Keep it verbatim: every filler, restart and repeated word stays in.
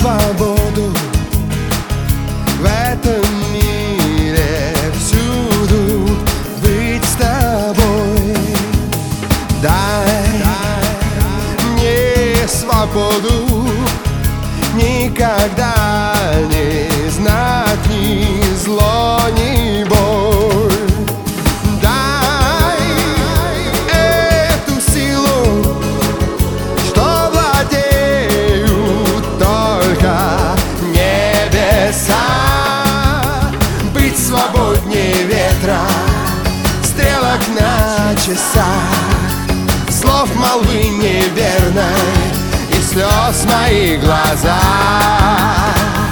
свободу в этом мире, всюду быть с тобой. Дай мне свободу, никогда не знать ни зло, ни боль. Дай эту силу, что владеют только небеса, быть свободнее ветра, стрелок на часах, слов молвы неверной и слез в моих глазах.